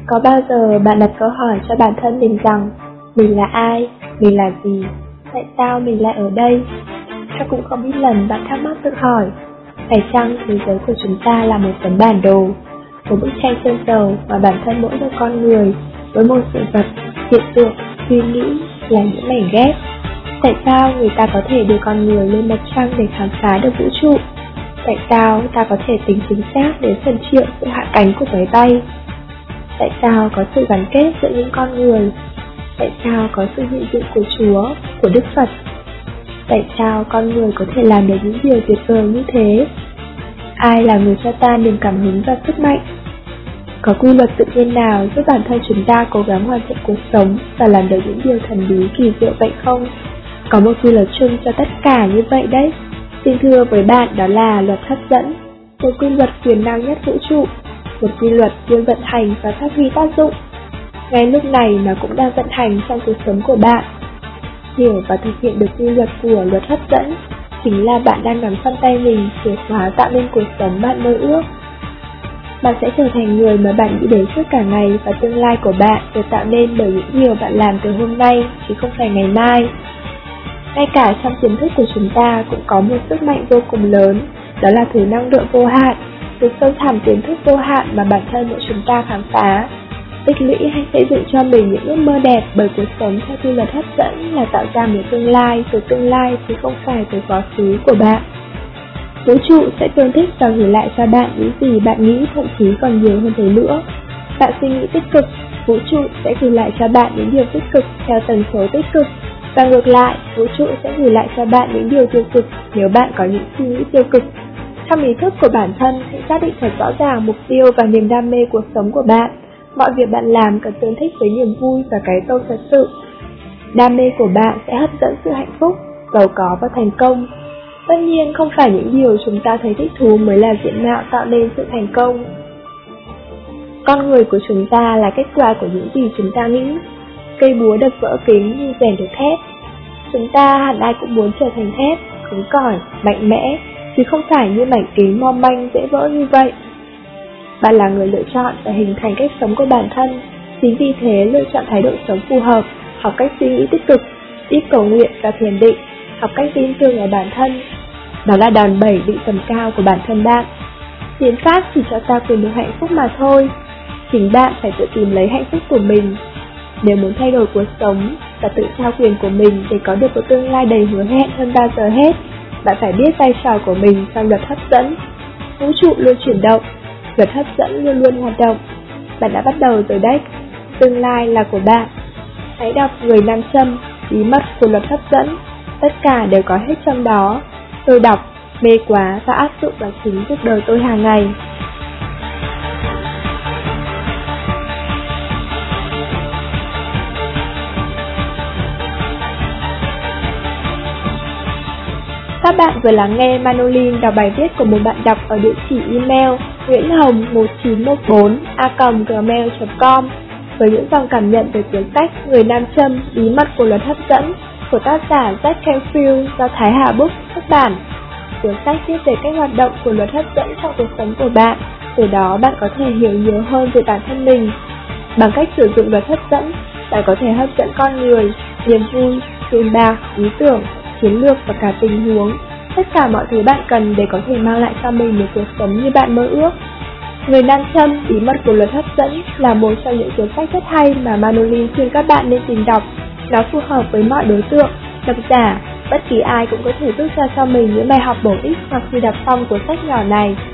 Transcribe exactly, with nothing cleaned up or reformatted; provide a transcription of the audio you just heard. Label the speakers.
Speaker 1: Có bao giờ bạn đặt câu hỏi cho bản thân mình rằng mình là ai, mình là gì, tại sao mình lại ở đây? Chắc cũng không ít lần bạn thắc mắc tự hỏi, phải chăng thế giới của chúng ta là một tấm bản đồ, một bức tranh sơn dầu mà bản thân mỗi một con người, với một sự vật, hiện tượng, suy nghĩ là những mảnh ghép? Tại sao người ta có thể đưa con người lên mặt trăng để khám phá được vũ trụ? Tại sao ta có thể tính chính xác đến phần triệu sự hạ cánh của máy bay? Tại sao có sự gắn kết giữa những con người? Tại sao có sự hiện diện của Chúa, của Đức Phật? Tại sao con người có thể làm được những điều tuyệt vời như thế? Ai là người cho ta niềm cảm hứng và sức mạnh? Có quy luật tự nhiên nào giúp bản thân chúng ta cố gắng hoàn thiện cuộc sống và làm được những điều thần bí kỳ diệu vậy không? Có một quy luật chung cho tất cả như vậy đấy. Xin thưa với bạn, đó là luật hấp dẫn, một quy luật quyền năng nhất vũ trụ, một quy luật luôn vận hành và phát huy tác dụng. Ngay lúc này nó cũng đang vận hành trong cuộc sống của bạn. Hiểu và thực hiện được quy luật của luật hấp dẫn chính là bạn đang nắm trong tay mình chìa khóa tạo nên cuộc sống bạn mơ ước. Bạn sẽ trở thành người mà bạn nghĩ đến suốt cả ngày, và tương lai của bạn được tạo nên bởi những điều bạn làm từ hôm nay, chứ không phải ngày mai. Ngay cả trong tiềm thức của chúng ta cũng có một sức mạnh vô cùng lớn, đó là thứ năng lượng vô hạn, từ sâu thẳm tiềm thức vô hạn mà bản thân mỗi chúng ta khám phá, tích lũy hay xây dựng cho mình những ước mơ đẹp. Bởi cuộc sống theo quy luật hấp dẫn là tạo ra một tương lai từ tương lai, chứ không phải từ quá khứ của bạn. Vũ trụ sẽ tương thích và gửi lại cho bạn những gì bạn nghĩ, thậm chí còn nhiều hơn thế nữa. Bạn suy nghĩ tích cực, vũ trụ sẽ gửi lại cho bạn những điều tích cực theo tần số tích cực. Và ngược lại, vũ trụ sẽ gửi lại cho bạn những điều tiêu cực nếu bạn có những suy nghĩ tiêu cực. Trong ý thức của bản thân, hãy xác định thật rõ ràng mục tiêu và niềm đam mê cuộc sống của bạn. Mọi việc bạn làm cần tương thích với niềm vui và cái tôi thật sự. Đam mê của bạn sẽ hấp dẫn sự hạnh phúc, giàu có và thành công. Tất nhiên, không phải những điều chúng ta thấy thích thú mới là diện mạo tạo nên sự thành công. Con người của chúng ta là kết quả của những gì chúng ta nghĩ. Cây búa đập vỡ kính như rèn được thép. Chúng ta hẳn ai cũng muốn trở thành thép, cứng cỏi, mạnh mẽ, chứ không phải như mảnh kính mong manh dễ vỡ như vậy. Bạn là người lựa chọn và hình thành cách sống của bản thân. Chính vì thế, lựa chọn thái độ sống phù hợp, học cách suy nghĩ tích cực, ít cầu nguyện và thiền định, học cách tin tưởng ở bản thân. Đó là đòn bẩy định tầm cao của bản thân bạn. Hiến pháp chỉ cho ta quyền được hạnh phúc mà thôi. Chính bạn phải tự tìm lấy hạnh phúc của mình. Nếu muốn thay đổi cuộc sống và tự trao quyền của mình để có được một tương lai đầy hứa hẹn hơn bao giờ hết, bạn phải biết vai trò của mình trong luật hấp dẫn. Vũ trụ luôn chuyển động, luật hấp dẫn luôn luôn hoạt động. Bạn đã bắt đầu rồi đấy, tương lai là của bạn. Hãy đọc Người nam châm, bí mật của luật hấp dẫn. Tất cả đều có hết trong đó. Tôi đọc, mê quá và áp dụng vào chính cuộc đời tôi hàng ngày. Các bạn vừa lắng nghe Manolin đọc bài viết của một bạn đọc ở địa chỉ email nguyễn hồng một chín một bốn a còng gmail chấm com với những dòng cảm nhận về cuốn sách Người nam châm, bí mật của luật hấp dẫn của tác giả Jack Canfield do Thái Hà Books xuất bản. Cuốn sách viết về cách hoạt động của luật hấp dẫn trong cuộc sống của bạn, từ đó bạn có thể hiểu nhiều hơn về bản thân mình. Bằng cách sử dụng luật hấp dẫn, bạn có thể hấp dẫn con người, niềm vui, tiền bạc, ý tưởng, chiến lược và cả tình huống, tất cả mọi thứ bạn cần để có thể mang lại cho mình một cuộc sống như bạn mơ ước. Người nam châm, bí mật của luật hấp dẫn là một trong những cuốn sách rất hay mà Manolin khuyên các bạn nên tìm đọc. Nó phù hợp với mọi đối tượng, độc giả, bất kỳ ai cũng có thể rút ra cho mình những bài học bổ ích hoặc khi đọc xong cuốn sách nhỏ này.